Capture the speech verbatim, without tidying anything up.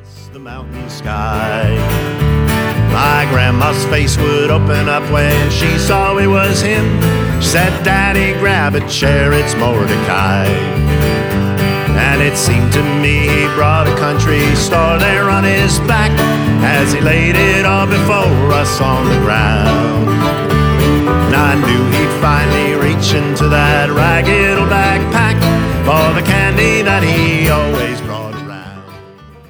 The mountain sky. My grandma's face would open up when she saw it was him. She said, "Daddy, grab a chair, it's Mordecai." And it seemed to me he brought a country star there on his back as he laid it all before us on the ground. And I knew he'd finally reach into that ragged old backpack for the candy that he always brought.